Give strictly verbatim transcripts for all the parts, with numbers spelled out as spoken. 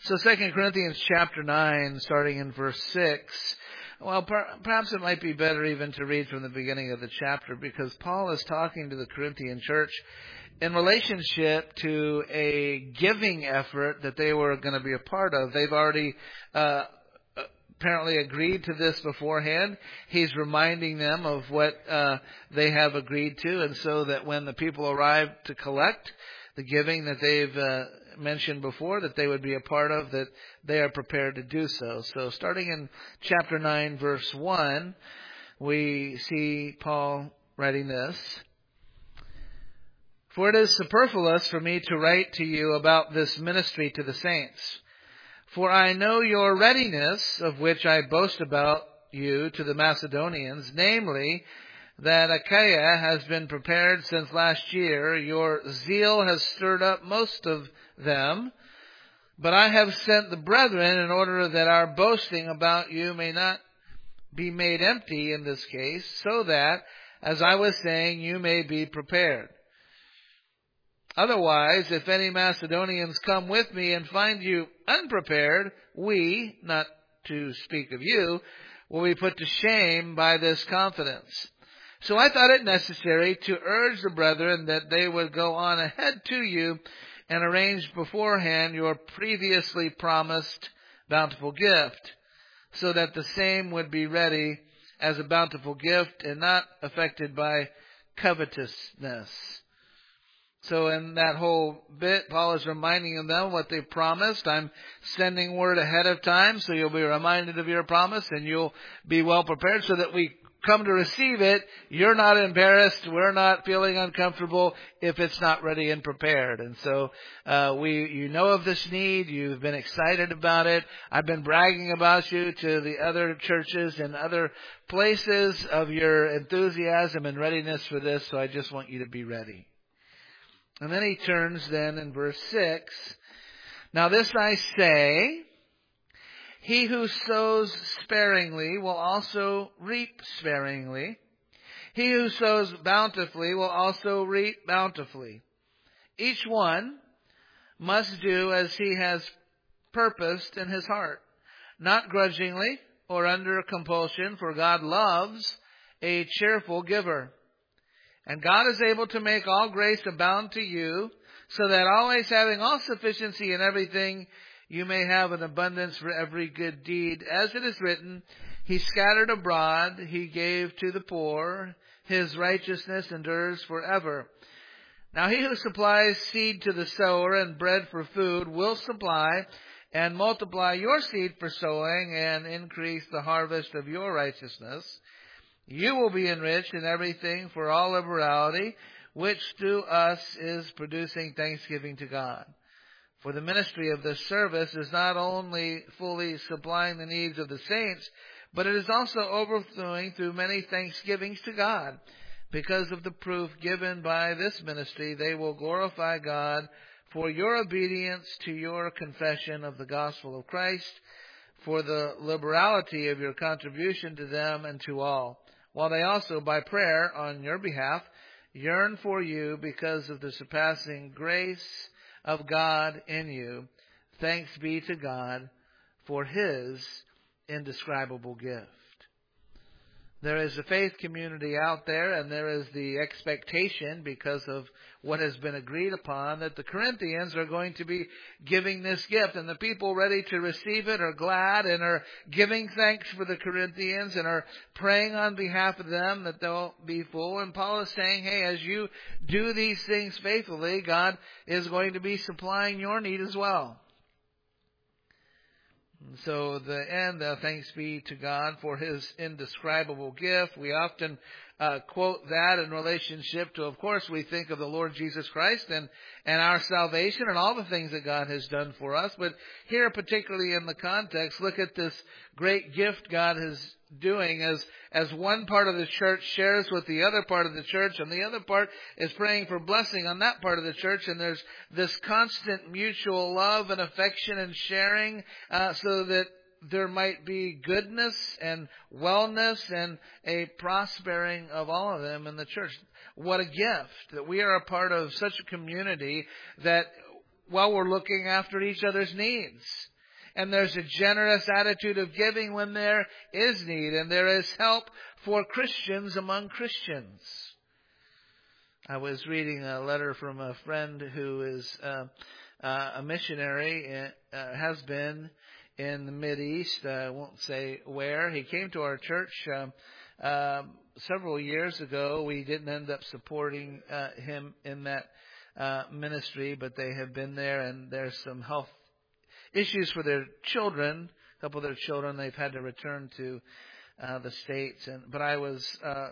So Second Corinthians chapter nine, starting in verse six. Well, per- perhaps it might be better even to read from the beginning of the chapter, because Paul is talking to the Corinthian church in relationship to a giving effort that they were going to be a part of. They've already uh, apparently agreed to this beforehand. He's reminding them of what uh, they have agreed to, and so that when the people arrive to collect the giving that they've uh, mentioned before, that they would be a part of, that they are prepared to do so. So starting in chapter nine, verse one, we see Paul writing this. For it is superfluous for me to write to you about this ministry to the saints. For I know your readiness, of which I boast about you to the Macedonians, namely, that Achaia has been prepared since last year. Your zeal has stirred up most of them. But I have sent the brethren in order that our boasting about you may not be made empty in this case, so that, as I was saying, you may be prepared. Otherwise, if any Macedonians come with me and find you unprepared, we, not to speak of you, will be put to shame by this confidence. So I thought it necessary to urge the brethren that they would go on ahead to you and arrange beforehand your previously promised bountiful gift, so that the same would be ready as a bountiful gift and not affected by covetousness. So in that whole bit, Paul is reminding them what they promised. I'm sending word ahead of time, so you'll be reminded of your promise and you'll be well prepared, so that we come to receive it, you're not embarrassed, we're not feeling uncomfortable if it's not ready and prepared. And so uh we you know of this need, you've been excited about it. I've been bragging about you to the other churches and other places of your enthusiasm and readiness for this, so I just want you to be ready. And then he turns then in verse six, now this I say, he who sows sparingly will also reap sparingly. He who sows bountifully will also reap bountifully. Each one must do as he has purposed in his heart, not grudgingly or under compulsion, for God loves a cheerful giver. And God is able to make all grace abound to you, so that always having all sufficiency in everything, you may have an abundance for every good deed. As it is written, he scattered abroad, he gave to the poor, his righteousness endures forever. Now he who supplies seed to the sower and bread for food will supply and multiply your seed for sowing and increase the harvest of your righteousness. You will be enriched in everything for all liberality, which to us is producing thanksgiving to God. For the ministry of this service is not only fully supplying the needs of the saints, but it is also overflowing through many thanksgivings to God. Because of the proof given by this ministry, they will glorify God for your obedience to your confession of the gospel of Christ, for the liberality of your contribution to them and to all, while they also, by prayer on your behalf, yearn for you because of the surpassing grace of God in you. Thanks be to God for his indescribable gift. There is a faith community out there, and there is the expectation, because of what has been agreed upon, that the Corinthians are going to be giving this gift. And the people ready to receive it are glad and are giving thanks for the Corinthians and are praying on behalf of them that they'll be full. And Paul is saying, hey, as you do these things faithfully, God is going to be supplying your need as well. So the end, uh, thanks be to God for his indescribable gift. We often uh, quote that in relationship to, of course, we think of the Lord Jesus Christ and, and our salvation and all the things that God has done for us. But here, particularly in the context, look at this great gift God is doing as, as one part of the church shares with the other part of the church, and the other part is praying for blessing on that part of the church. And there's this constant mutual love and affection and sharing, uh, so that there might be goodness and wellness and a prospering of all of them in the church. What a gift that we are a part of such a community that, well, we're looking after each other's needs. and there's a generous attitude of giving when there is need, and there is help for Christians among Christians. I was reading a letter from a friend who is uh, uh, a missionary, uh, has been in the Mideast. I won't say where. He came to our church um, uh, several years ago. We didn't end up supporting uh, him in that uh, ministry, but they have been there, and there's some health issues for their children. A couple of their children, they've had to return to uh, the States. And but I was uh,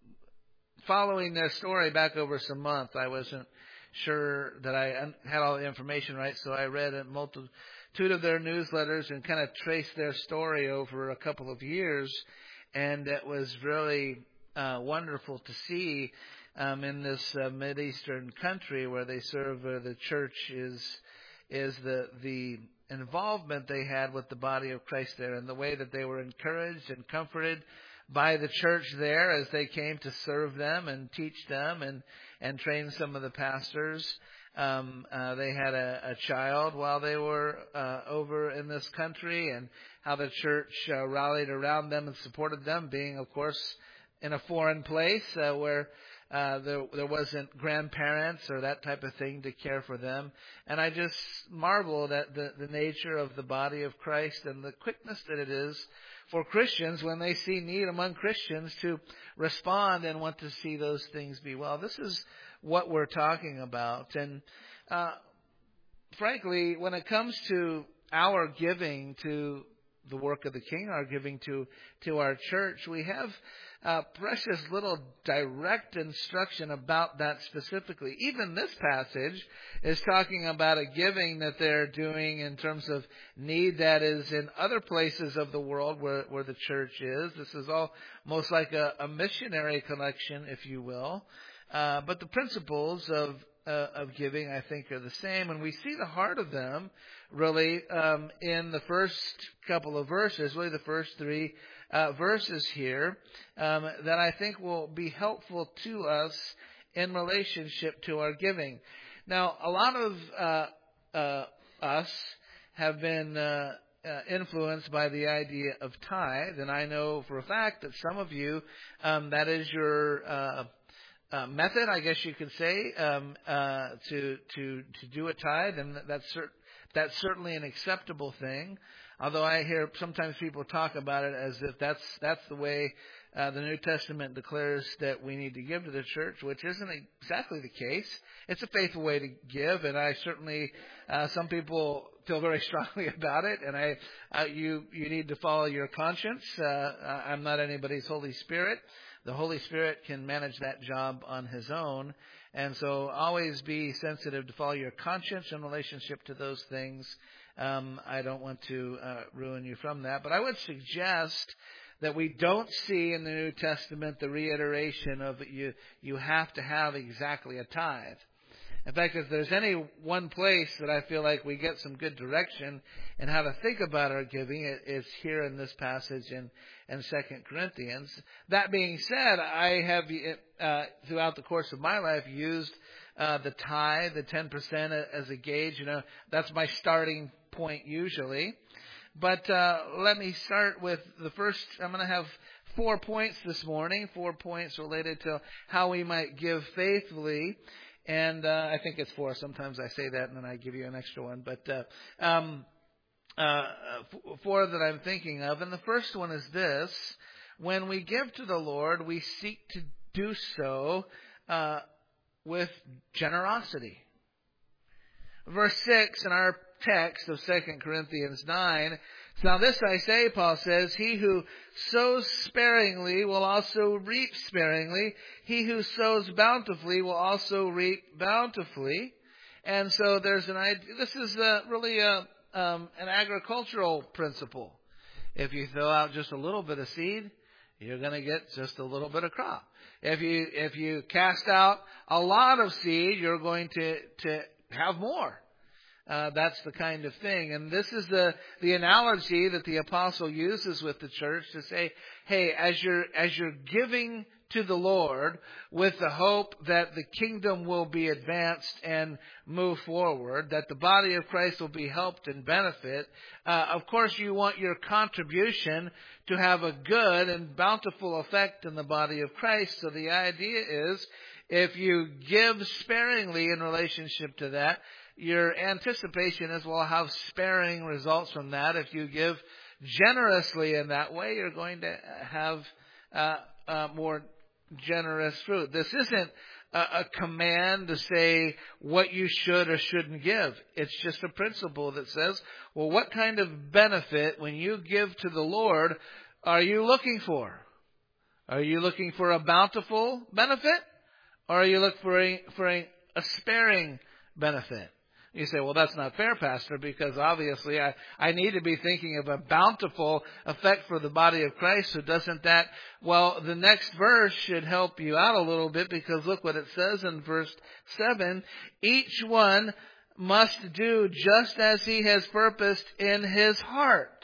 following their story back over some months. I wasn't sure that I had all the information right, so I read a multitude of their newsletters and kind of traced their story over a couple of years, and it was really uh, wonderful to see um, in this uh, Mideastern country where they serve. Uh, the church is is the the involvement they had with the body of Christ there, and the way that they were encouraged and comforted by the church there as they came to serve them and teach them and, and train some of the pastors. Um, uh, they had a, a child while they were uh, over in this country, and how the church uh, rallied around them and supported them, being, of course, in a foreign place uh, where uh, there, there wasn't grandparents or that type of thing to care for them. And I just marveled at the, the nature of the body of Christ and the quickness that it is for Christians when they see need among Christians to respond and want to see those things be well. This is what we're talking about. And uh, frankly, when it comes to our giving to the work of the King, our giving to, to our church, we have uh, precious little direct instruction about that specifically. Even this passage is talking about a giving that they're doing in terms of need that is in other places of the world where, where the church is. This is all most like a, a missionary collection, if you will. Uh, but the principles of uh, of giving, I think, are the same, and we see the heart of them really um, in the first couple of verses, really the first three uh, verses here, um, that I think will be helpful to us in relationship to our giving. Now, a lot of uh, uh, us have been uh, uh, influenced by the idea of tithe, and I know for a fact that some of you, um, that is your uh, Uh, method, I guess you could say, um, uh, to to to do a tithe, and that's cer- that's certainly an acceptable thing. Although I hear sometimes people talk about it as if that's that's the way uh, the New Testament declares that we need to give to the church, which isn't exactly the case. It's a faithful way to give, and I certainly uh, some people feel very strongly about it. And I uh, you you need to follow your conscience. Uh, I'm not anybody's Holy Spirit. The Holy Spirit can manage that job on His own. And so always be sensitive to follow your conscience in relationship to those things. Um, I don't want to uh, ruin you from that. But I would suggest that we don't see in the New Testament the reiteration of you, you have to have exactly a tithe. In fact, if there's any one place that I feel like we get some good direction in how to think about our giving, it, it's here in this passage in, in Second Corinthians. That being said, I have, uh, throughout the course of my life, used uh, the tithe, the ten percent as a gauge. You know, that's my starting point usually. But uh, let me start with the first. I'm going to have four points this morning, four points related to how we might give faithfully. And uh, I think it's four. Sometimes I say that and then I give you an extra one. But uh, um, uh, four that I'm thinking of. And the first one is this. When we give to the Lord, we seek to do so uh, with generosity. Verse six in our text of Second Corinthians nine. Now this I say, Paul says, he who sows sparingly will also reap sparingly. He who sows bountifully will also reap bountifully. And so there's an idea. This is a, really a, um, an agricultural principle. If you throw out just a little bit of seed, you're going to get just a little bit of crop. If you if you cast out a lot of seed, you're going to to have more. Uh, that's the kind of thing. And this is the, the analogy that the apostle uses with the church to say, hey, as you're, as you're giving to the Lord with the hope that the kingdom will be advanced and move forward, that the body of Christ will be helped and benefit, uh, of course you want your contribution to have a good and bountiful effect in the body of Christ. So the idea is, if you give sparingly in relationship to that, your anticipation is, well, have sparing results from that. If you give generously in that way, you're going to have uh, uh, more generous fruit. This isn't a, a command to say what you should or shouldn't give. It's just a principle that says, well, what kind of benefit when you give to the Lord are you looking for? Are you looking for a bountiful benefit? Or are you looking for a, for a, a sparing benefit? You say, well, that's not fair, Pastor, because obviously I, I need to be thinking of a bountiful effect for the body of Christ. So doesn't that, well, the next verse should help you out a little bit, because look what it says in verse seven. Each one must do just as he has purposed in his heart.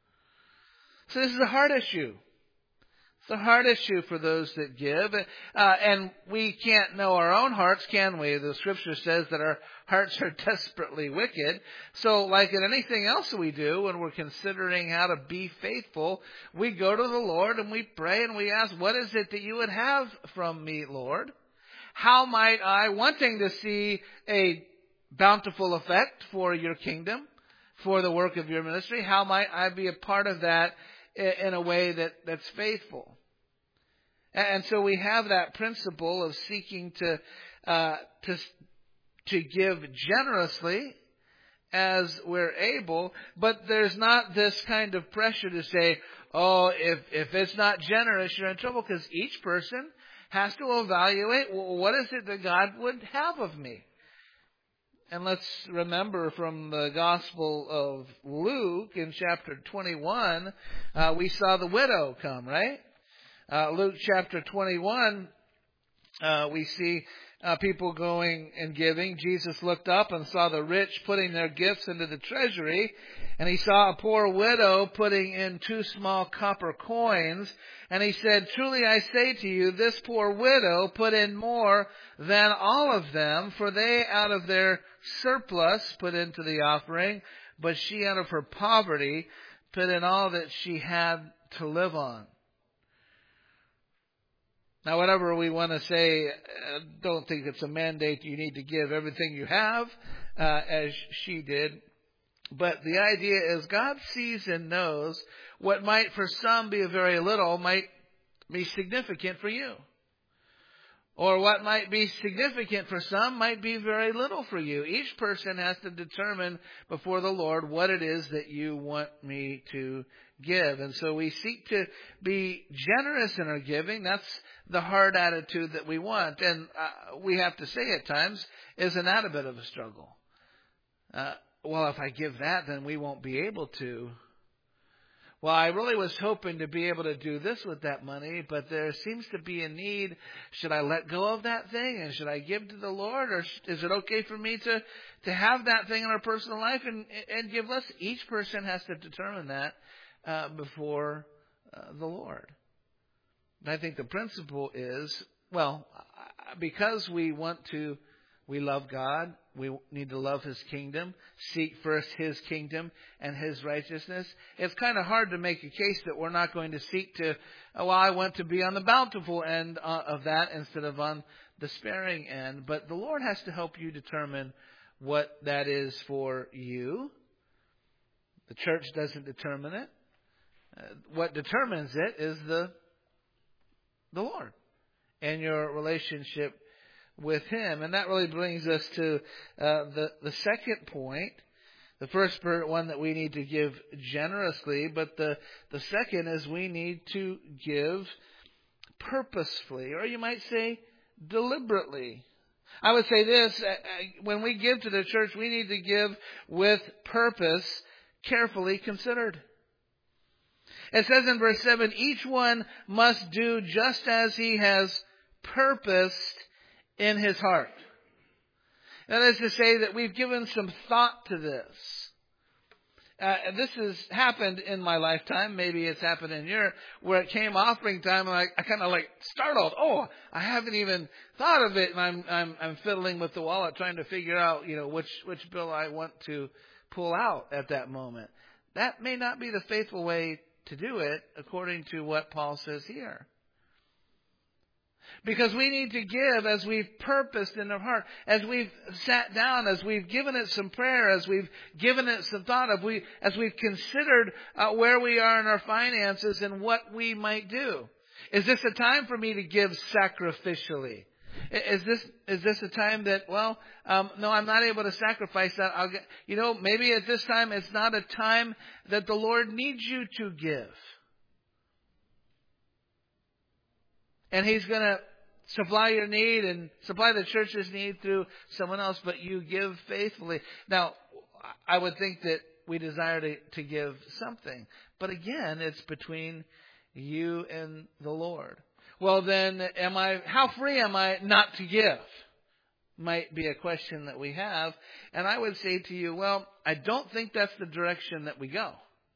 So this is a heart issue. It's a hard issue for those that give. Uh, and we can't know our own hearts, can we? The Scripture says that our hearts are desperately wicked. So like in anything else we do, when we're considering how to be faithful, we go to the Lord and we pray and we ask, what is it that you would have from me, Lord? How might I, wanting to see a bountiful effect for your kingdom, for the work of your ministry, how might I be a part of that in a way that, that's faithful? And so we have that principle of seeking to uh, to to give generously as we're able, but there's not this kind of pressure to say, oh, if if it's not generous, you're in trouble, because each person has to evaluate, well, what is it that God would have of me? And let's remember from the Gospel of Luke in chapter twenty-one, uh, we saw the widow come, right? Uh, Luke chapter twenty-one, uh, we see uh, people going and giving. Jesus looked up and saw the rich putting their gifts into the treasury, and he saw a poor widow putting in two small copper coins, and he said, truly I say to you, this poor widow put in more than all of them, for they out of their surplus put into the offering, but she out of her poverty put in all that she had to live on. Now, whatever we want to say, I don't think it's a mandate you need to give everything you have, uh, as she did. But the idea is God sees and knows what might for some be a very little might be significant for you. Or what might be significant for some might be very little for you. Each person has to determine before the Lord what it is that you want me to give. And so we seek to be generous in our giving. That's the hard attitude that we want. And uh, we have to say at times, isn't that a bit of a struggle? Uh, well, if I give that, then we won't be able to. Well, I really was hoping to be able to do this with that money, but there seems to be a need. Should I let go of that thing, and should I give to the Lord, or is it okay for me to, to have that thing in our personal life and, and give less? Each person has to determine that uh, before uh, the Lord. And I think the principle is, well, because we want to, we love God, we need to love His kingdom, seek first His kingdom and His righteousness. It's kind of hard to make a case that we're not going to seek to, oh, well, I want to be on the bountiful end of that instead of on the sparing end. But the Lord has to help you determine what that is for you. The church doesn't determine it. Uh, what determines it is the the Lord and your relationship with Him. And that really brings us to uh, the, the second point. The first one that we need to give generously, but the, the second is we need to give purposefully, or you might say deliberately. I would say this, when we give to the church, we need to give with purpose, carefully considered. It says in verse seven, each one must do just as he has purposed in his heart. That is to say that we've given some thought to this. Uh, this has happened in my lifetime. Maybe it's happened in your, where it came offering time, and I, I kind of like startled. Oh, I haven't even thought of it, and I'm I'm I'm fiddling with the wallet, trying to figure out, you know, which which bill I want to pull out at that moment. That may not be the faithful way to do it, according to what Paul says here. Because we need to give as we've purposed in our heart, as we've sat down, as we've given it some prayer, as we've given it some thought, of we, as we've considered uh, where we are in our finances and what we might do. Is this a time for me to give sacrificially? Is this is this a time that, well, um, no, I'm not able to sacrifice that. I'll get, you know, maybe at this time it's not a time that the Lord needs you to give. And He's going to supply your need and supply the church's need through someone else, but you give faithfully. Now, I would think that we desire to, to give something. But again, it's between you and the Lord. Well, then, am I? How free am I not to give? Might be a question that we have. And I would say to you, well, I don't think that's the direction that we go.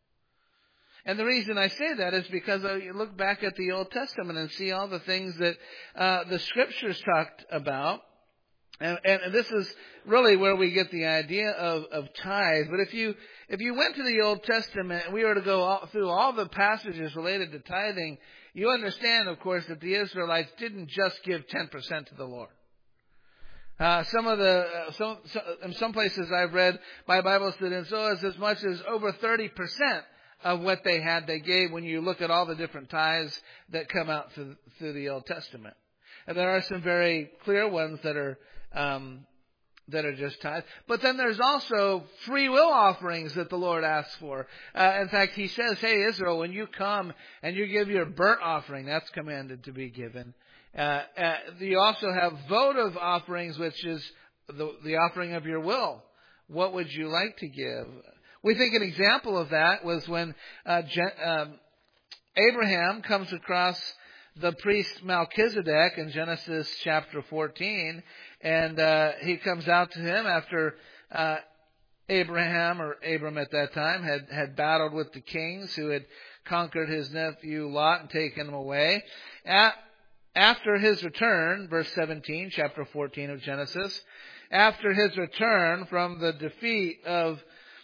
And the reason I say that is because I look back at the Old Testament and see all the things that uh, the Scriptures talked about. And, and, and this is really where we get the idea of, of tithe. But if you if you went to the Old Testament and we were to go all, through all the passages related to tithing, you understand, of course, that the Israelites didn't just give ten percent to the Lord. Uh, some of the, uh, some, some, in some places I've read by Bible students, so as, as much as over thirty percent of what they had, they gave when you look at all the different tithes that come out through, through the Old Testament. And there are some very clear ones that are, um, that are just tithes. But then there's also free will offerings that the Lord asks for. Uh, in fact, He says, hey, Israel, when you come and you give your burnt offering, that's commanded to be given. Uh, uh, you also have votive offerings, which is the, the offering of your will. What would you like to give? We think an example of that was when uh, Gen- um, Abraham comes across the priest Melchizedek in Genesis chapter fourteen, and uh, he comes out to him after uh, Abraham, or Abram at that time, had, had battled with the kings who had conquered his nephew Lot and taken him away. At, after his return, verse seventeen, chapter fourteen of Genesis, after his return from the defeat of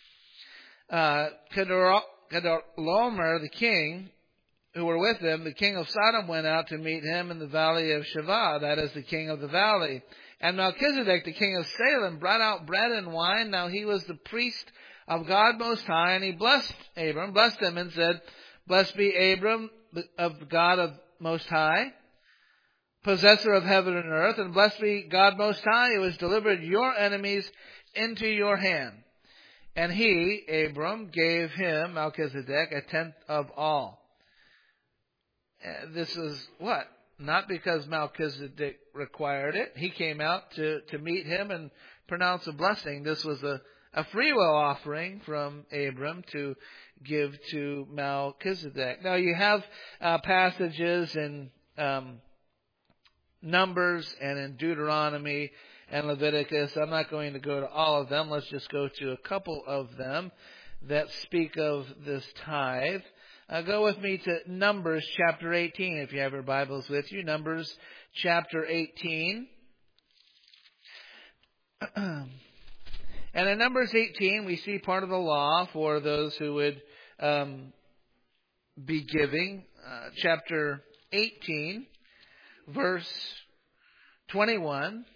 Uh, Chedorlaomer, the king, who were with him, the king of Sodom went out to meet him in the valley of Shavah, that is the king of the valley. And Melchizedek, the king of Salem, brought out bread and wine. Now he was the priest of God Most High, and he blessed Abram, blessed him, and said, Blessed be Abram of God of Most High, possessor of heaven and earth, and blessed be God Most High, who has delivered your enemies into your hand. And he, Abram, gave him, Melchizedek, a tenth of all. Uh, this is what? Not because Melchizedek required it. He came out to, to meet him and pronounce a blessing. This was a, a free will offering from Abram to give to Melchizedek. Now you have uh, passages in um, Numbers and in Deuteronomy and Leviticus. I'm not going to go to all of them. Let's just go to a couple of them that speak of this tithe. Uh, go with me to Numbers chapter eighteen, if you have your Bibles with you. Numbers chapter eighteen. And in Numbers eighteen, we see part of the law for those who would um, be giving. Uh, chapter eighteen, verse twenty-one.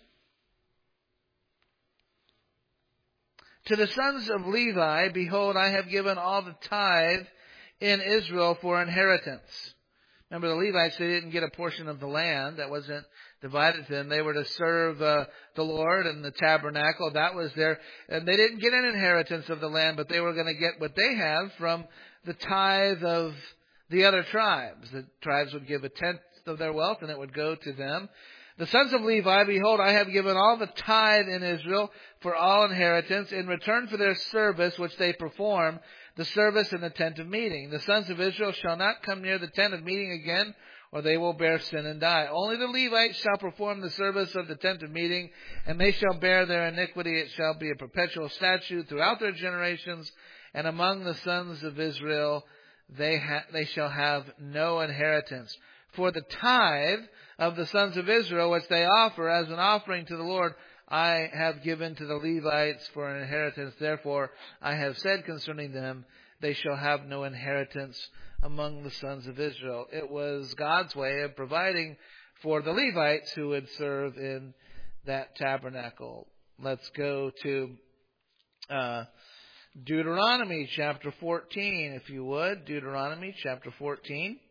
To the sons of Levi, behold, I have given all the tithe in Israel for inheritance. Remember, the Levites, they didn't get a portion of the land. That wasn't divided to them. They were to serve uh, the Lord and the tabernacle. That was their, and they didn't get an inheritance of the land, but they were going to get what they have from the tithe of the other tribes. The tribes would give a tenth of their wealth, and it would go to them. The sons of Levi, behold, I have given all the tithe in Israel for all inheritance in return for their service which they perform, the service in the tent of meeting. The sons of Israel shall not come near the tent of meeting again, or they will bear sin and die. Only the Levites shall perform the service of the tent of meeting, and they shall bear their iniquity. It shall be a perpetual statute throughout their generations, and among the sons of Israel they ha- they shall have no inheritance. For the tithe of the sons of Israel, which they offer as an offering to the Lord, I have given to the Levites for an inheritance. Therefore, I have said concerning them, they shall have no inheritance among the sons of Israel. It was God's way of providing for the Levites who would serve in that tabernacle. Let's go to uh, Deuteronomy chapter fourteen, if you would. Deuteronomy chapter fourteen.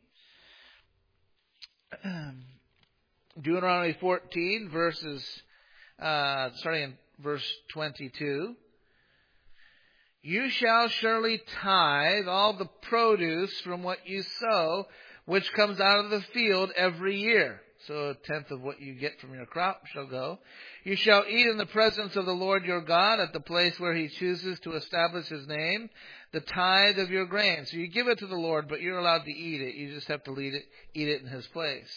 Deuteronomy fourteen, verses, uh, starting in verse twenty-two. You shall surely tithe all the produce from what you sow, which comes out of the field every year. So a tenth of what you get from your crop shall go. You shall eat in the presence of the Lord your God at the place where he chooses to establish his name, the tithe of your grain. So you give it to the Lord, but you're allowed to eat it. You just have to eat it, eat it in his place.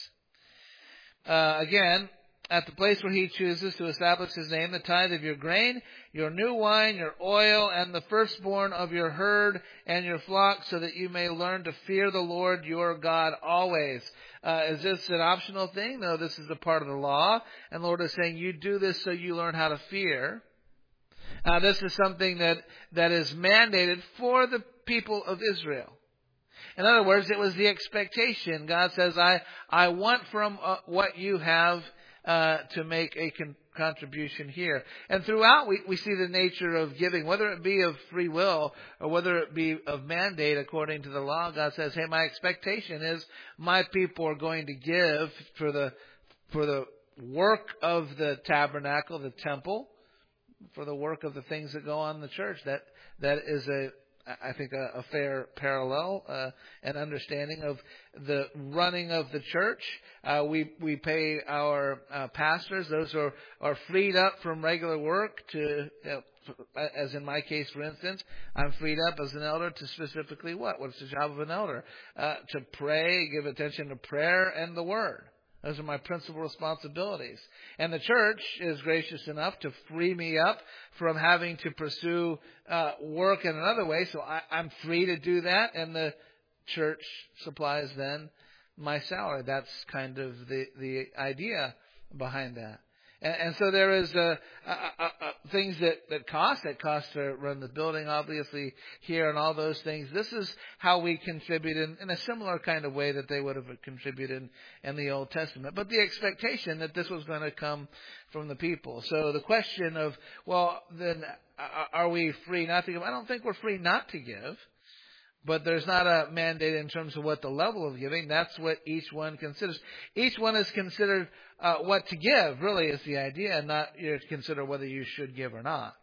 Uh, again, at the place where he chooses to establish his name, the tithe of your grain, your new wine, your oil, and the firstborn of your herd and your flock, so that you may learn to fear the Lord your God always. Uh, is this an optional thing? No, this is a part of the law. And the Lord is saying, you do this so you learn how to fear. Uh, this is something that, that is mandated for the people of Israel. In other words, it was the expectation. God says, I, I want from uh, what you have uh, to make a con- contribution here. And throughout, we, we see the nature of giving, whether it be of free will or whether it be of mandate according to the law. God says, hey, my expectation is my people are going to give for the, for the work of the tabernacle, the temple, for the work of the things that go on in the church. That, that is a, I think, a, a fair parallel uh, and understanding of the running of the church. Uh, we we pay our uh, pastors; those are are freed up from regular work to, you know, as in my case, for instance, I'm freed up as an elder to specifically what? What's the job of an elder? Uh, to pray, give attention to prayer and the Word. Those are my principal responsibilities. And the church is gracious enough to free me up from having to pursue uh, work in another way. So I, I'm free to do that. And the church supplies then my salary. That's kind of the, the idea behind that. And, and so there is uh, uh, uh, uh, things that, that cost. That cost to run the building, obviously, here and all those things. This is how we contribute in, in a similar kind of way that they would have contributed in, in the Old Testament. But the expectation that this was going to come from the people. So the question of, well, then are we free not to give? I don't think we're free not to give. But there's not a mandate in terms of what the level of giving. That's what each one considers. Each one is considered uh, what to give, really, is the idea, and not you to consider whether you should give or not.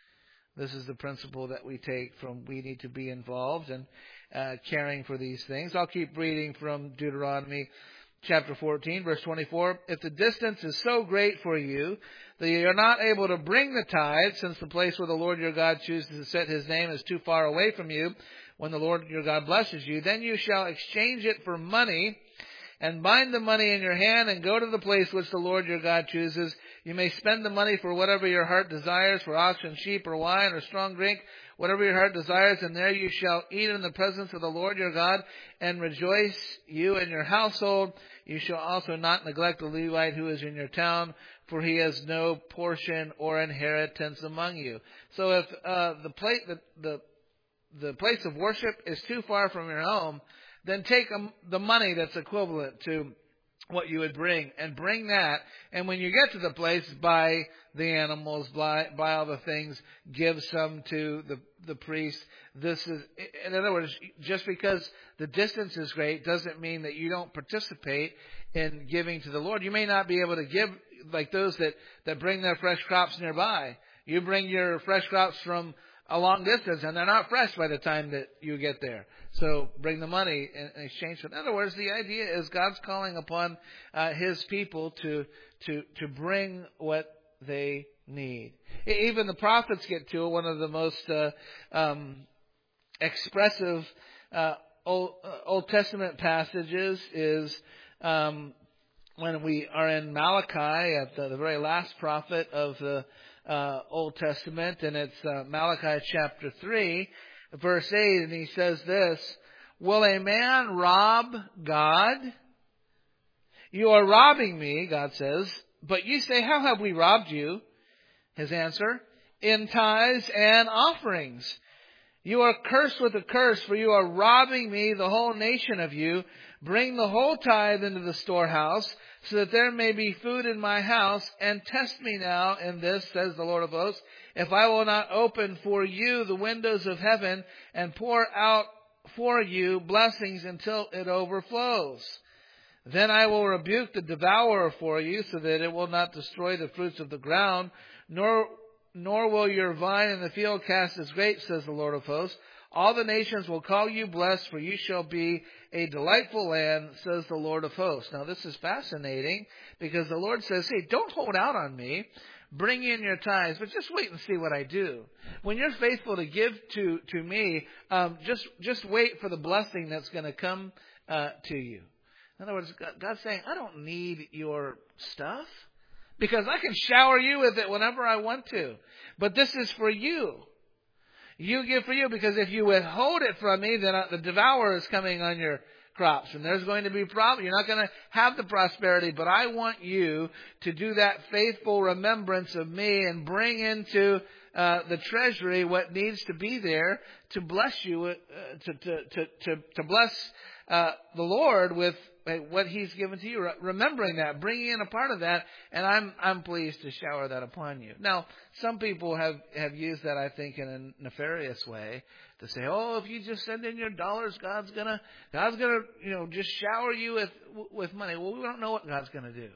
This is the principle that we take from we need to be involved in uh, caring for these things. I'll keep reading from Deuteronomy chapter fourteen, verse twenty-four. If the distance is so great for you that you are not able to bring the tithe, since the place where the Lord your God chooses to set his name is too far away from you, when the Lord your God blesses you, then you shall exchange it for money and bind the money in your hand and go to the place which the Lord your God chooses. You may spend the money for whatever your heart desires, for oxen, sheep, or wine, or strong drink, whatever your heart desires, and there you shall eat in the presence of the Lord your God and rejoice, you and your household. You shall also not neglect the Levite who is in your town, for he has no portion or inheritance among you. So if uh, the plate, the, the the place of worship is too far from your home, then take the money that's equivalent to what you would bring and bring that. And when you get to the place, buy the animals, buy, buy all the things, give some to the, the priest. This is, in other words, just because the distance is great doesn't mean that you don't participate in giving to the Lord. You may not be able to give like those that, that bring their fresh crops nearby. You bring your fresh crops from a long distance, and they're not fresh by the time that you get there. So bring the money in exchange for it. In other words, the idea is God's calling upon uh, his people to to to bring what they need. Even the prophets get to it. One of the most uh, um, expressive uh, Old, uh, Old Testament passages is um, when we are in Malachi, at the, the very last prophet of the Uh, Old Testament, and it's uh, Malachi chapter three, verse eight, and he says this, will a man rob God? You are robbing me, God says, but you say, how have we robbed you? His answer, in tithes and offerings. You are cursed with a curse, for you are robbing me, the whole nation of you. Bring the whole tithe into the storehouse, so that there may be food in my house, and test me now in this, says the Lord of hosts, if I will not open for you the windows of heaven, and pour out for you blessings until it overflows. Then I will rebuke the devourer for you, so that it will not destroy the fruits of the ground, nor nor will your vine in the field cast its grapes, says the Lord of hosts. All the nations will call you blessed, for you shall be a delightful land, says the Lord of hosts. Now this is fascinating, because the Lord says, hey, don't hold out on me. Bring in your tithes, but just wait and see what I do. When you're faithful to give to, to me, um, just, just wait for the blessing that's going to come uh, to you. In other words, God's saying, I don't need your stuff, because I can shower you with it whenever I want to. But this is for you. You give for you, because if you withhold it from me, then the devourer is coming on your crops. And there's going to be problems. You're not going to have the prosperity, but I want you to do that faithful remembrance of me and bring into uh, the treasury what needs to be there to bless you, uh, to, to, to, to, to bless uh, the Lord with what He's given to you, remembering that, bringing in a part of that, and I'm I'm pleased to shower that upon you. Now, some people have, have used that, I think, in a nefarious way to say, oh, if you just send in your dollars, God's gonna God's gonna you know just shower you with with money. Well, we don't know what God's gonna do.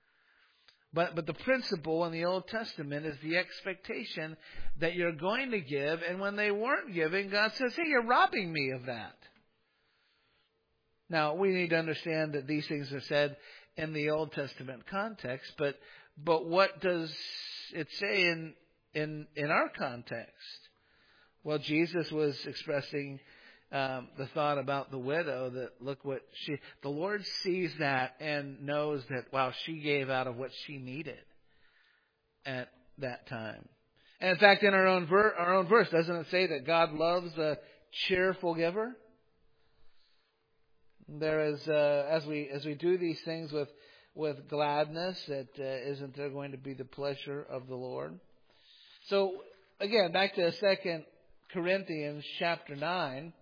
But but the principle in the Old Testament is the expectation that you're going to give, and when they weren't giving, God says, hey, you're robbing me of that. Now, we need to understand that these things are said in the Old Testament context, but but what does it say in in in our context? Well, Jesus was expressing um, the thought about the widow that look what she, the Lord sees that and knows that, wow, she gave out of what she needed at that time. And in fact, in our own ver- our own verse, doesn't it say that God loves a cheerful giver? There is, uh, as we as we do these things with with gladness, that uh, isn't there going to be the pleasure of the Lord? So again, back to Second Corinthians chapter nine.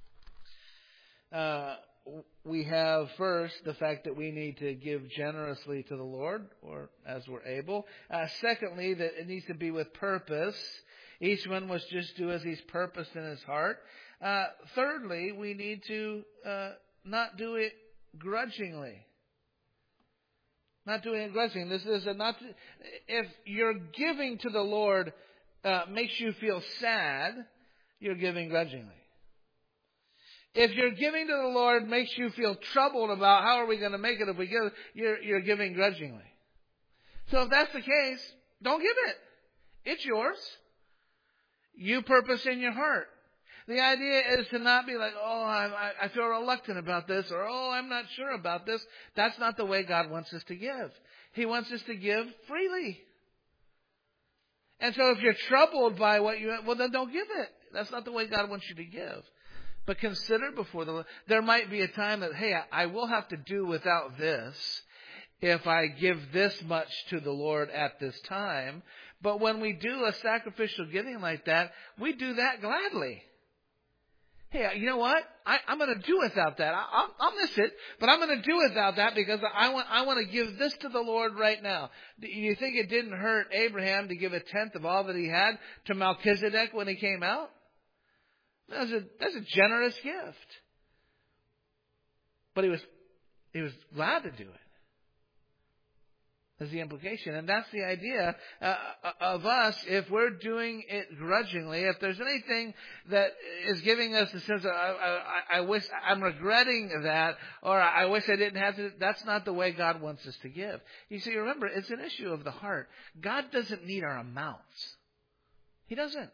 Uh, we have first the fact that we need to give generously to the Lord, or as we're able. Uh, secondly, that it needs to be with purpose. Each one must just do as he's purposed in his heart. Uh, thirdly, we need to uh, not do it grudgingly. Not doing it grudgingly. This is a not. To, if you're giving to the Lord uh, makes you feel sad, you're giving grudgingly. If you're giving to the Lord makes you feel troubled about how are we going to make it if we give, you're you're giving grudgingly. So if that's the case, don't give it. It's yours. You purpose in your heart. The idea is to not be like, oh, I, I feel reluctant about this, or oh, I'm not sure about this. That's not the way God wants us to give. He wants us to give freely. And so if you're troubled by what you, well, then don't give it. That's not the way God wants you to give. But consider before the Lord. There might be a time that, hey, I will have to do without this if I give this much to the Lord at this time. But when we do a sacrificial giving like that, we do that gladly. Hey, you know what? I, I'm going to do without that. I, I'll, I'll miss it, but I'm going to do without that because I want I want to give this to the Lord right now. Do you think it didn't hurt Abraham to give a tenth of all that he had to Melchizedek when he came out? That's a that's a generous gift. But he was he was glad to do it. Is the implication. And that's the idea uh, of us. If we're doing it grudgingly, if there's anything that is giving us a sense of, I, I, I wish, I'm regretting that, or I wish I didn't have to, that's not the way God wants us to give. You see, remember, it's an issue of the heart. God doesn't need our amounts. He doesn't.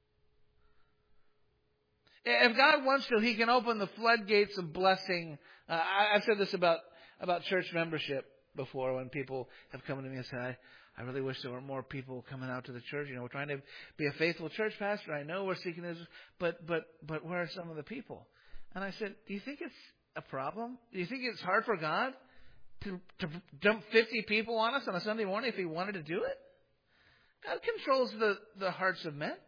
If God wants to, He can open the floodgates of blessing. Uh, I, I've said this about, about church membership before, when people have come to me and said, I, I really wish there were more people coming out to the church. You know, we're trying to be a faithful church pastor. I know we're seeking this, but but but where are some of the people? And I said, do you think it's a problem? Do you think it's hard for God to to dump fifty people on us on a Sunday morning if He wanted to do it? God controls the, the hearts of men.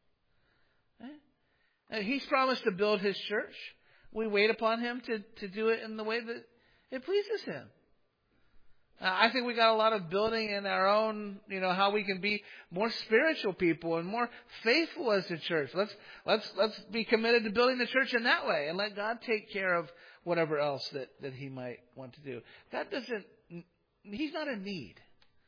And He's promised to build His church. We wait upon Him to, to do it in the way that it pleases Him. Uh, I think we got a lot of building in our own, you know, how we can be more spiritual people and more faithful as a church. Let's let's let's be committed to building the church in that way and let God take care of whatever else that, that He might want to do. God doesn't, He's not in need.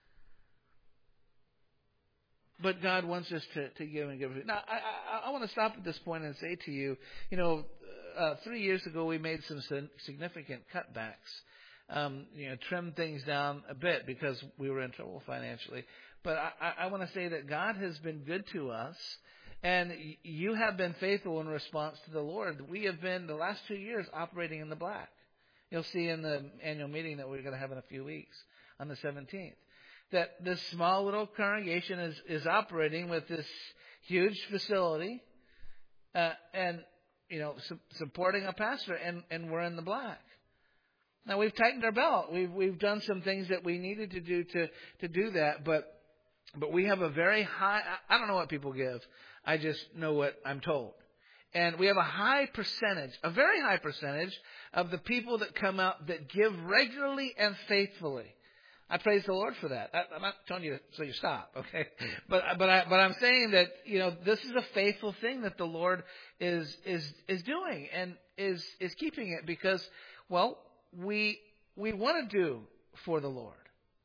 But God wants us to, to give and give. Now, I, I, I want to stop at this point and say to you, you know, uh, three years ago we made some significant cutbacks. Um, you know, trimmed things down a bit because we were in trouble financially. But I, I want to say that God has been good to us, and you have been faithful in response to the Lord. We have been, the last two years, operating in the black. You'll see in the annual meeting that we're going to have in a few weeks on the seventeenth. That this small little congregation is, is operating with this huge facility uh, and, you know, su- supporting a pastor, and, and we're in the black. Now, we've tightened our belt. We've we've done some things that we needed to do to, to do that, but but we have a very high, I don't know what people give. I just know what I'm told. And we have a high percentage, a very high percentage of the people that come out that give regularly and faithfully. I praise the Lord for that. I, I'm not telling you so you stop, okay? But but I, but I'm saying that, you know, this is a faithful thing that the Lord is is is doing and is is keeping it because, well, we we want to do for the Lord.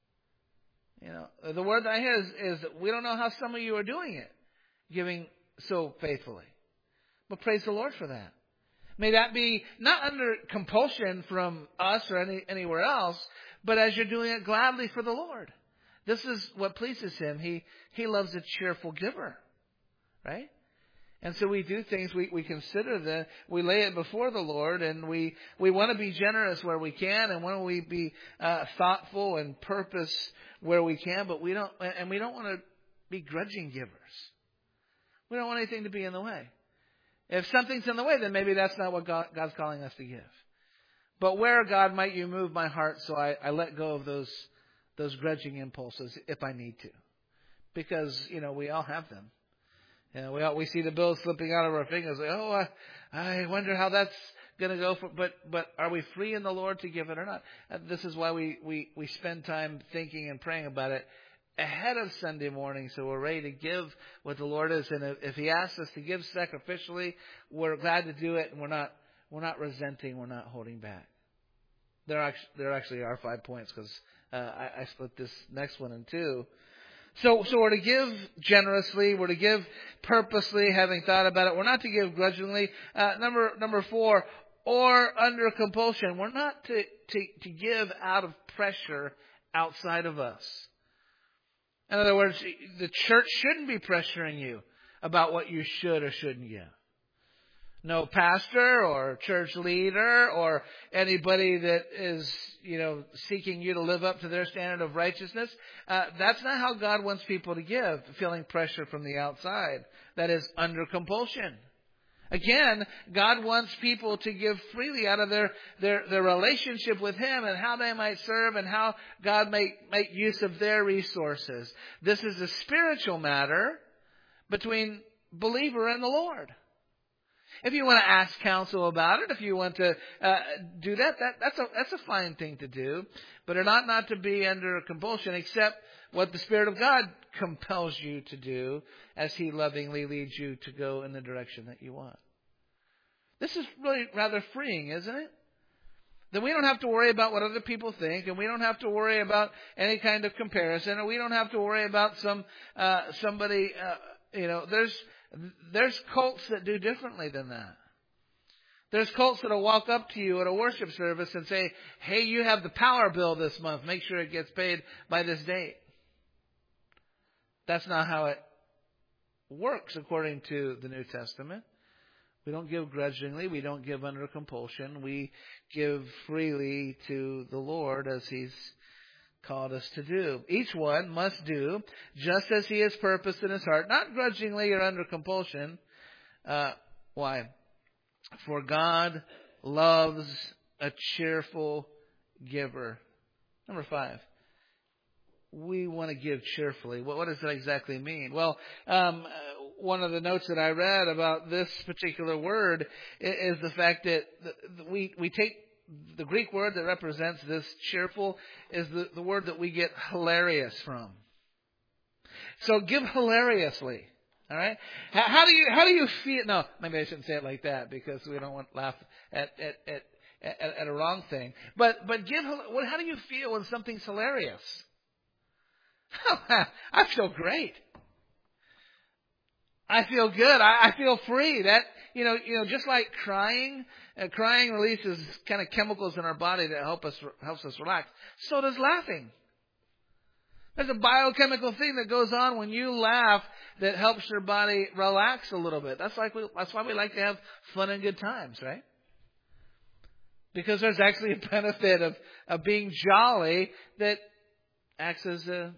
You know, the word that I hear is, is that we don't know how some of you are doing it, giving so faithfully. But praise the Lord for that. May that be not under compulsion from us or any anywhere else, but as you're doing it gladly for the Lord. This is what pleases Him. He He loves a cheerful giver, right? And so we do things, we, we consider that, we lay it before the Lord, and we, we want to be generous where we can, and want we be uh, thoughtful and purpose where we can, but we don't, and we don't want to be grudging givers. We don't want anything to be in the way. If something's in the way, then maybe that's not what God, God's calling us to give. But where, God, might you move my heart so I, I let go of those those grudging impulses if I need to. Because, you know, we all have them. You know, we all, we see the bills slipping out of our fingers. Like, oh, I, I wonder how that's going to go. For, but but are we free in the Lord to give it or not? And this is why we, we, we spend time thinking and praying about it ahead of Sunday morning, so we're ready to give what the Lord is. And if He asks us to give sacrificially, we're glad to do it, and we're not we're not resenting, we're not holding back. There actually there actually are five points because uh, I, I split this next one in two. So, so we're to give generously. We're to give purposely, having thought about it. We're not to give grudgingly. Uh, number number four, or under compulsion. We're not to, to, to give out of pressure outside of us. In other words, the church shouldn't be pressuring you about what you should or shouldn't give. No pastor or church leader or anybody that is, you know, seeking you to live up to their standard of righteousness. Uh, that's not how God wants people to give, feeling pressure from the outside. That is under compulsion. Again, God wants people to give freely out of their, their, their relationship with Him and how they might serve and how God may make use of their resources. This is a spiritual matter between believer and the Lord. If you want to ask counsel about it, if you want to uh, do that, that that's a that's a fine thing to do. But it ought not to be under compulsion, except what the Spirit of God compels you to do as He lovingly leads you to go in the direction that you want. This is really rather freeing, isn't it? Then we don't have to worry about what other people think, and we don't have to worry about any kind of comparison, and we don't have to worry about some uh, somebody. Uh, you know, there's. There's cults that do differently than that. There's cults that will walk up to you at a worship service and say, hey, you have the power bill this month. Make sure it gets paid by this date. That's not how it works according to the New Testament. We don't give grudgingly. We don't give under compulsion. We give freely to the Lord as He's called us to do. Each one must do just as he has purposed in his heart, not grudgingly or under compulsion. Uh, why? For God loves a cheerful giver. Number five. We want to give cheerfully. What, what does that exactly mean? Well, um, one of the notes that I read about this particular word is the fact that we we take the Greek word that represents this cheerful is the, the word that we get hilarious from. So give hilariously. All right. How, how do you how do you feel? No, maybe I shouldn't say it like that because we don't want to laugh at at at, at, at a wrong thing. But but give. How do you feel when something's hilarious? I feel great. I feel good. I, I feel free. That you know, you know, just like crying, uh, crying releases kind of chemicals in our body that help us helps us relax. So does laughing. There's a biochemical thing that goes on when you laugh that helps your body relax a little bit. That's like we, that's why we like to have fun and good times, right? Because there's actually a benefit of of being jolly that acts as a,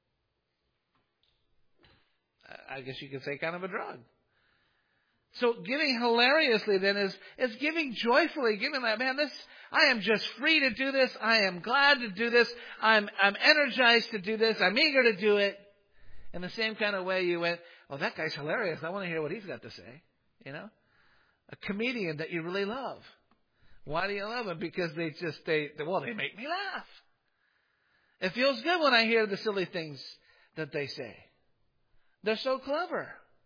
I guess you could say, kind of a drug. So giving hilariously then is, is giving joyfully, giving that, man, this, I am just free to do this. I am glad to do this. I'm, I'm energized to do this. I'm eager to do it. In the same kind of way you went, oh, that guy's hilarious. I want to hear what he's got to say. You know, a comedian that you really love. Why do you love them? Because they just, they, well, they make me laugh. It feels good when I hear the silly things that they say. They're so clever.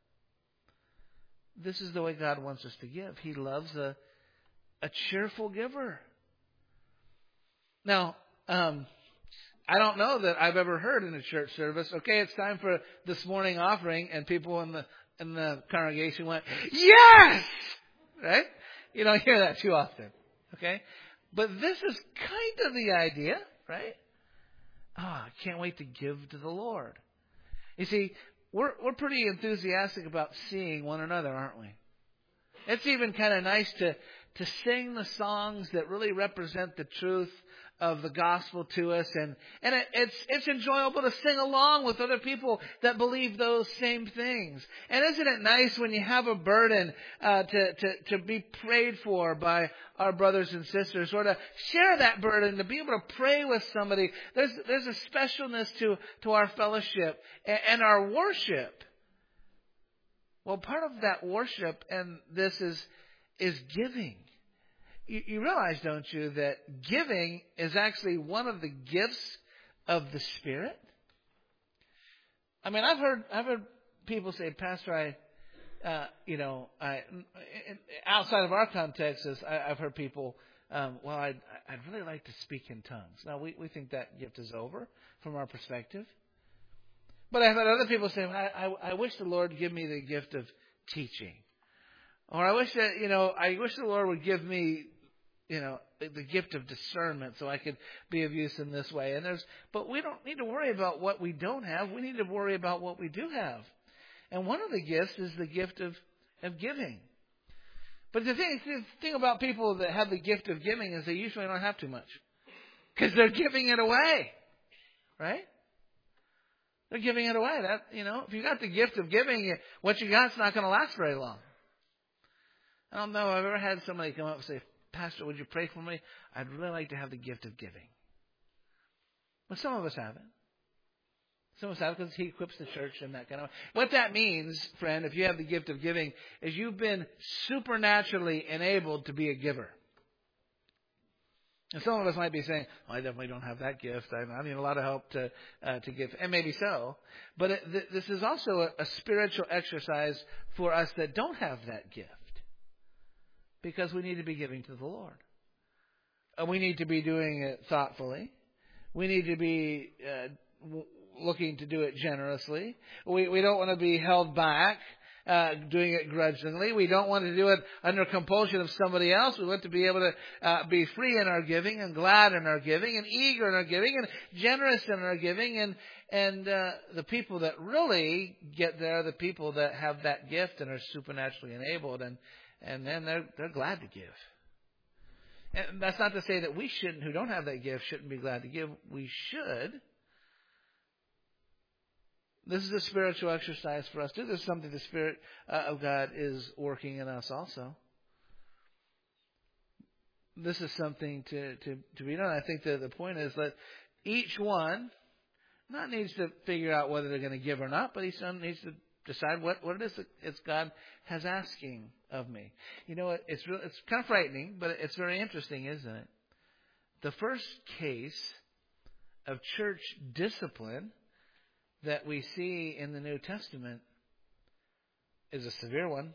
This is the way God wants us to give. He loves a, a cheerful giver. Now, um, I don't know that I've ever heard in a church service, okay, it's time for this morning offering, and people in the in the congregation went, yes! Right? You don't hear that too often. Okay? But this is kind of the idea, right? Ah, oh, I can't wait to give to the Lord. You see, We're we're pretty enthusiastic about seeing one another, aren't we? It's even kind of nice to, to sing the songs that really represent the truth of the gospel to us, and and it, it's it's enjoyable to sing along with other people that believe those same things. And isn't it nice when you have a burden uh, to to to be prayed for by our brothers and sisters, or to share that burden, to be able to pray with somebody? There's there's a specialness to to our fellowship and, and our worship. Well, part of that worship and this is is giving. You, you realize, don't you, that giving is actually one of the gifts of the Spirit? I mean, I've heard I've heard people say, Pastor, I, uh, you know, I outside of our context, is I, I've heard people, um, well, I'd, I'd really like to speak in tongues. Now, we, we think that gift is over from our perspective. But I've had other people say, I, I, I wish the Lord would give me the gift of teaching. Or I wish that, you know, I wish the Lord would give me, you know, the gift of discernment so I could be of use in this way. And there's, but we don't need to worry about what we don't have. We need to worry about what we do have. And one of the gifts is the gift of, of giving. But the thing, the thing about people that have the gift of giving is they usually don't have too much. Because they're giving it away. Right? They're giving it away. That, you know, if you got the gift of giving, what you got's not going to last very long. I don't know if I've ever had somebody come up and say, Pastor, would you pray for me? I'd really like to have the gift of giving. But some of us haven't. Some of us have, because He equips the church and that kind of way. What that means, friend, if you have the gift of giving, is you've been supernaturally enabled to be a giver. And some of us might be saying, well, I definitely don't have that gift. I, I need a lot of help to uh, to give. And maybe so. But it, th- this is also a, a spiritual exercise for us that don't have that gift. Because we need to be giving to the Lord. And we need to be doing it thoughtfully. We need to be uh, w- looking to do it generously. We, we don't want to be held back. Uh, doing it grudgingly. We don't want to do it under compulsion of somebody else. We want to be able to uh, be free in our giving, and glad in our giving, and eager in our giving, and generous in our giving. And and uh, the people that really get there are the people that have that gift and are supernaturally enabled, and and then they're they're glad to give. And that's not to say that we shouldn't, who don't have that gift, shouldn't be glad to give. We should. This is a spiritual exercise for us too. This is something the Spirit uh, of God is working in us also. This is something to, to, to be done. I think that the point is that each one not needs to figure out whether they're going to give or not, but each one needs to decide what, what it is that it's God has asking of me. You know, it's real, it's kind of frightening, but it's very interesting, isn't it? The first case of church discipline that we see in the New Testament is a severe one.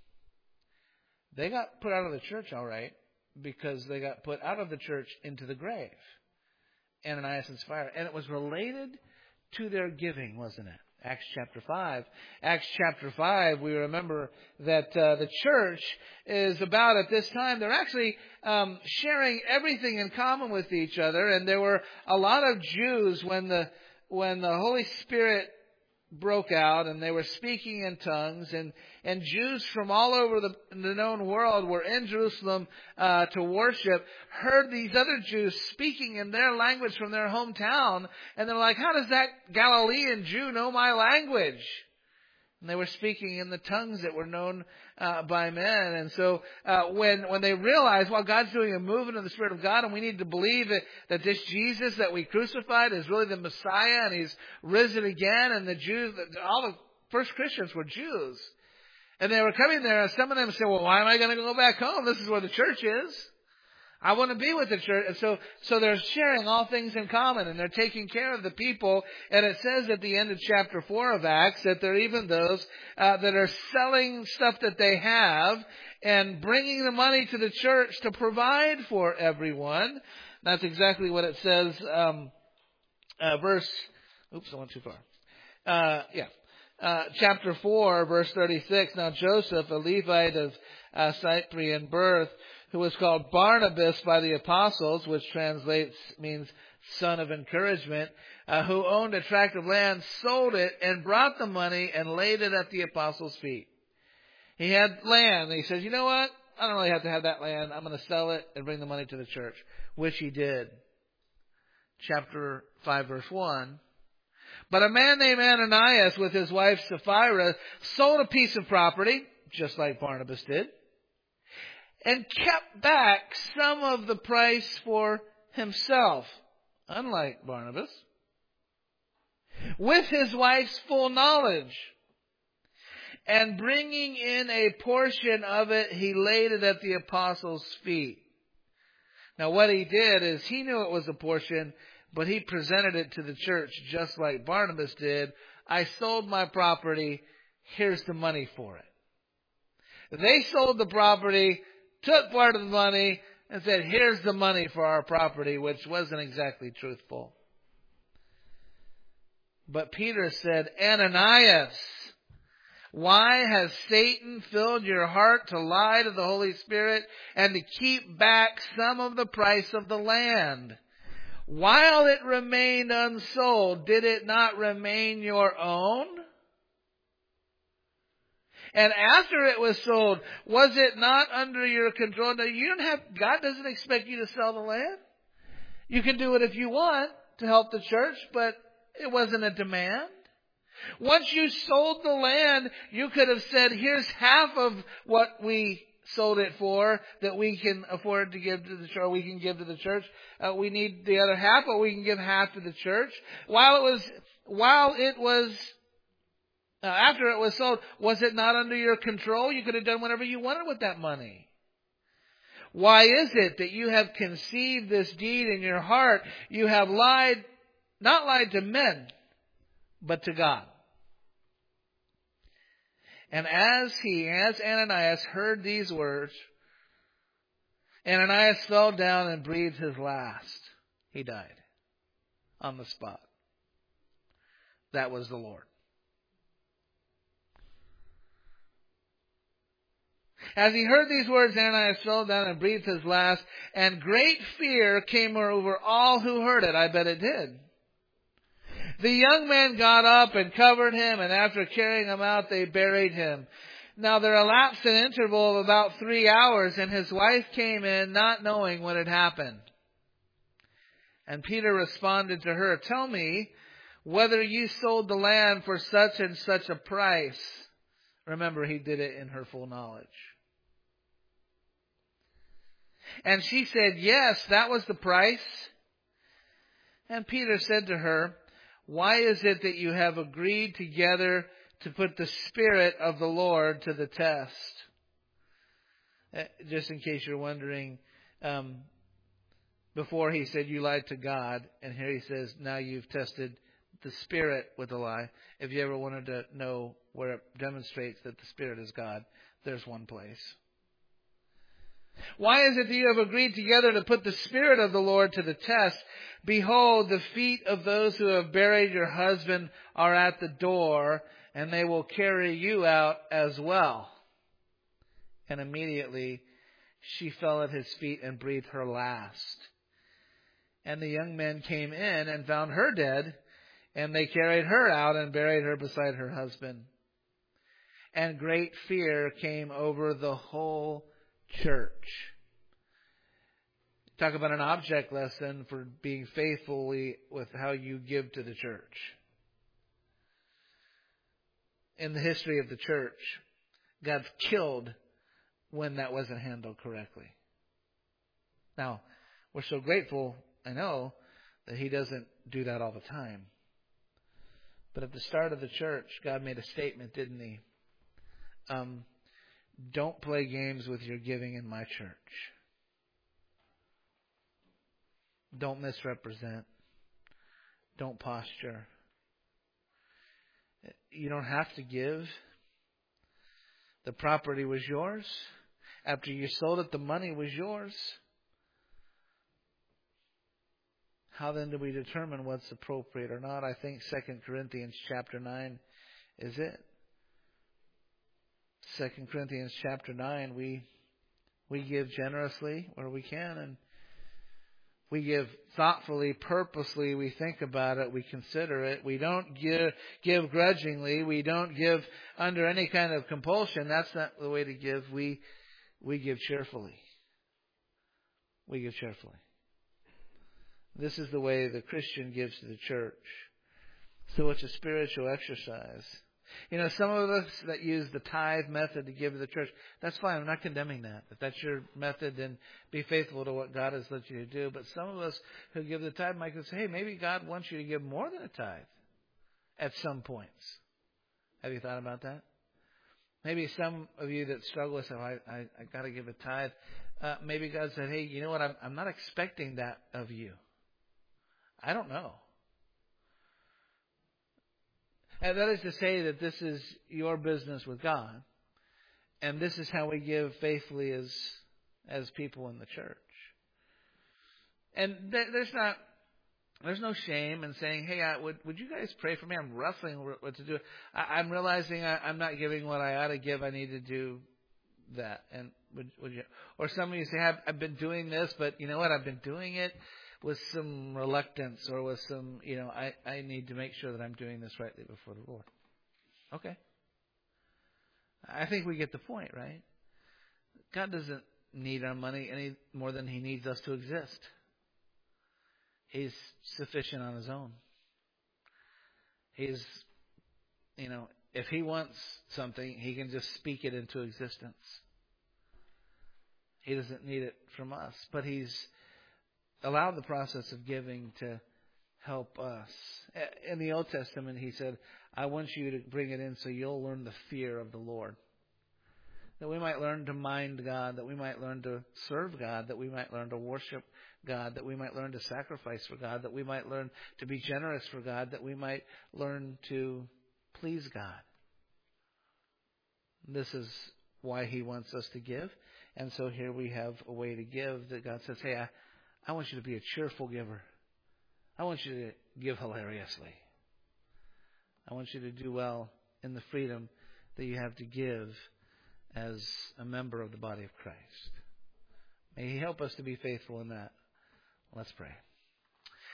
They got put out of the church, all right, because they got put out of the church into the grave. Ananias and Sapphira. And it was related to their giving, wasn't it? Acts chapter five. Acts chapter five, we remember that uh, the church is about, at this time, they're actually um, sharing everything in common with each other. And there were a lot of Jews when the when the Holy Spirit broke out and they were speaking in tongues, and, and Jews from all over the, the known world were in Jerusalem uh, to worship, heard these other Jews speaking in their language from their hometown, and they're like, how does that Galilean Jew know my language? And they were speaking in the tongues that were known uh, by men. And so uh, when when they realized, well, God's doing a movement of the Spirit of God, and we need to believe that, that this Jesus that we crucified is really the Messiah, and He's risen again. And the Jews, all the first Christians were Jews. And they were coming there, and some of them said, well, why am I going to go back home? This is where the church is. I want to be with the church. And so, so they're sharing all things in common, and they're taking care of the people. And it says at the end of chapter four of Acts that there are even those uh, that are selling stuff that they have and bringing the money to the church to provide for everyone. That's exactly what it says. Um, uh, verse, oops, I went too far. Uh, yeah. Uh, chapter four, verse thirty-six. Now Joseph, a Levite of uh, Cyprian birth, who was called Barnabas by the apostles, which translates, means son of encouragement, uh, who owned a tract of land, sold it and brought the money and laid it at the apostles' feet. He had land, and he says, you know what? I don't really have to have that land. I'm going to sell it and bring the money to the church, which he did. Chapter five, verse one. But a man named Ananias with his wife Sapphira sold a piece of property, just like Barnabas did, and kept back some of the price for himself, unlike Barnabas, with his wife's full knowledge. And bringing in a portion of it, he laid it at the apostles' feet. Now what he did is he knew it was a portion, but he presented it to the church just like Barnabas did. I sold my property. Here's the money for it. They sold the property, took part of the money, and said, here's the money for our property, which wasn't exactly truthful. But Peter said, Ananias, why has Satan filled your heart to lie to the Holy Spirit and to keep back some of the price of the land? While it remained unsold, did it not remain your own? And after it was sold, was it not under your control? Now, you don't have, God doesn't expect you to sell the land. You can do it if you want to help the church, but it wasn't a demand. Once you sold the land, you could have said, here's half of what we sold it for that we can afford to give to the church, or we can give to the church. Uh, we need the other half, but we can give half to the church. While it was, while it was, uh, after it was sold, was it not under your control? You could have done whatever you wanted with that money. Why is it that you have conceived this deed in your heart? You have lied, not lied to men, but to God. And as he, as Ananias heard these words, Ananias fell down and breathed his last. He died on the spot. That was the Lord. As he heard these words, Ananias fell down and breathed his last, and great fear came over all who heard it. I bet it did. The young man got up and covered him, and after carrying him out, they buried him. Now there elapsed an interval of about three hours, and his wife came in, not knowing what had happened. And Peter responded to her, "Tell me whether you sold the land for such and such a price." Remember, he did it in her full knowledge. And she said, "Yes, that was the price." And Peter said to her, "Why is it that you have agreed together to put the Spirit of the Lord to the test?" Just in case you're wondering, um, before he said you lied to God, and here he says now you've tested the Spirit with a lie. If you ever wanted to know where it demonstrates that the Spirit is God, there's one place. "Why is it that you have agreed together to put the Spirit of the Lord to the test? Behold, the feet of those who have buried your husband are at the door, and they will carry you out as well." And immediately she fell at his feet and breathed her last. And the young men came in and found her dead, and they carried her out and buried her beside her husband. And great fear came over the whole church. Talk about an object lesson for being faithfully with how you give to the church. In the history of the church, God's killed when that wasn't handled correctly. Now, we're so grateful, I know, that He doesn't do that all the time. But at the start of the church, God made a statement, didn't He? Um, don't play games with your giving in my church. Don't misrepresent. Don't posture. You don't have to give. The property was yours. After you sold it, the money was yours. How then do we determine what's appropriate or not? I think Second Corinthians chapter nine is it. Second Corinthians chapter nine, we we give generously where we can, and we give thoughtfully, purposely. We think about it, we consider it. We don't give give grudgingly. We don't give under any kind of compulsion. That's not the way to give. We we give cheerfully. We give cheerfully. This is the way the Christian gives to the church. So it's a spiritual exercise. You know, some of us that use the tithe method to give to the church, that's fine. I'm not condemning that. If that's your method, then be faithful to what God has let you to do. But some of us who give the tithe might say, hey, maybe God wants you to give more than a tithe at some points. Have you thought about that? Maybe some of you that struggle with, oh, I, I, I got to give a tithe. Uh, maybe God said, hey, you know what? I'm, I'm not expecting that of you. I don't know. And that is to say that this is your business with God. And this is how we give faithfully as as people in the church. And th- there's not there's no shame in saying, hey, I, would would you guys pray for me? I'm wrestling what to do. I, I'm realizing I, I'm not giving what I ought to give. I need to do that. And would, would you? Or some of you say, I've, I've been doing this, but you know what? I've been doing it with some reluctance or with some, you know, I, I need to make sure that I'm doing this rightly before the Lord. Okay. I think we get the point, right? God doesn't need our money any more than He needs us to exist. He's sufficient on His own. He's, you know, if He wants something, He can just speak it into existence. He doesn't need it from us, but He's allowed the process of giving to help us. In the Old Testament, He said, I want you to bring it in so you'll learn the fear of the Lord. That we might learn to mind God, that we might learn to serve God, that we might learn to worship God, that we might learn to sacrifice for God, that we might learn to be generous for God, that we might learn to please God. This is why He wants us to give. And so here we have a way to give that God says, hey, I I want you to be a cheerful giver. I want you to give hilariously. I want you to do well in the freedom that you have to give as a member of the body of Christ. May He help us to be faithful in that. Let's pray.